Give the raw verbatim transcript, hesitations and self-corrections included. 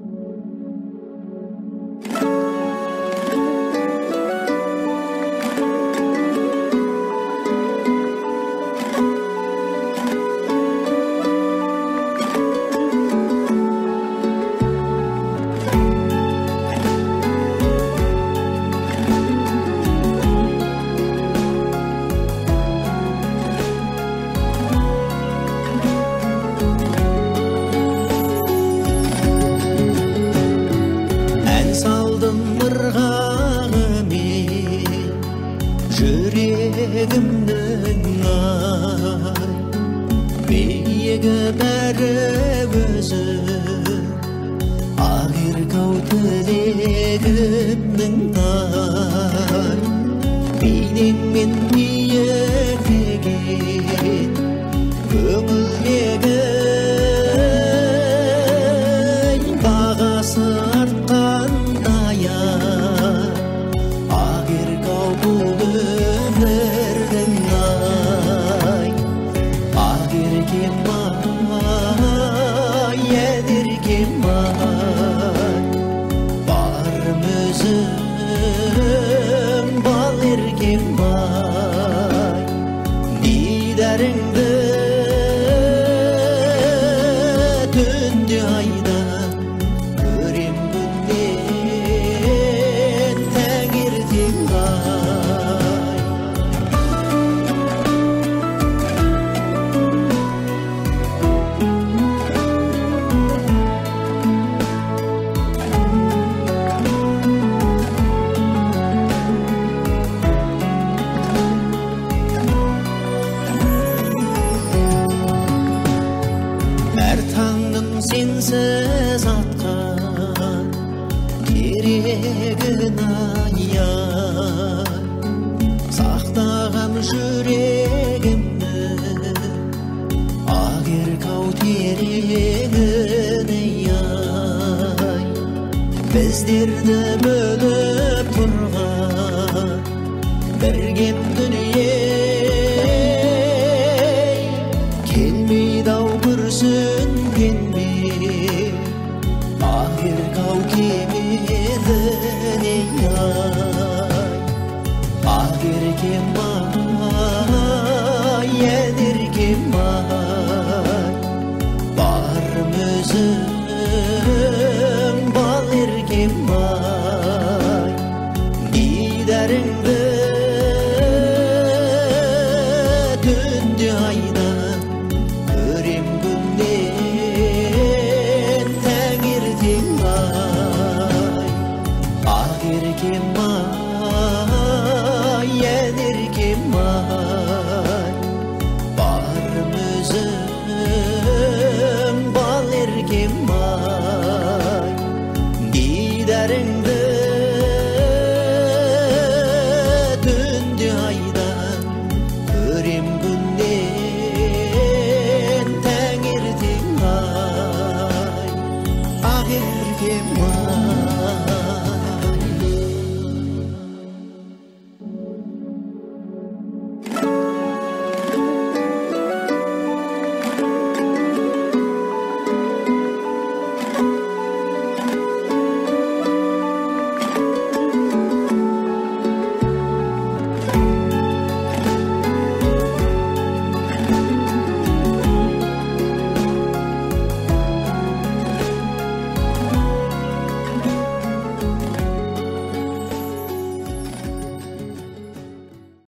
Жүрегімнің ай биігі бәрі өзі ақеркау тілегімнің ай бейнеңмен биіктеген көңілдегі бағасы артқандай ақеркау бұл өмірдің ай ақеркем ай едеркем ай барым өзім бал еркем ай дидарыңды түнде айда көрем күнден таңертең ай әр таңның сенсіз атқан керегін аяй сақтағам жүрегімді ақеркау терегін ай біздерді бөліп тұрған біргем дүние келмейді ау күрсінгенде ақеркау кемеріне ай ақеркем ай едеркем ай барым өзім бал еркем ай дидарыңды түнде айда көрем күнден таңертең ай ақеркем ай едеркем ай барым өзім бал еркем ай дидарыңды түнде айда көрем күнден таңертең ай ақеркем ай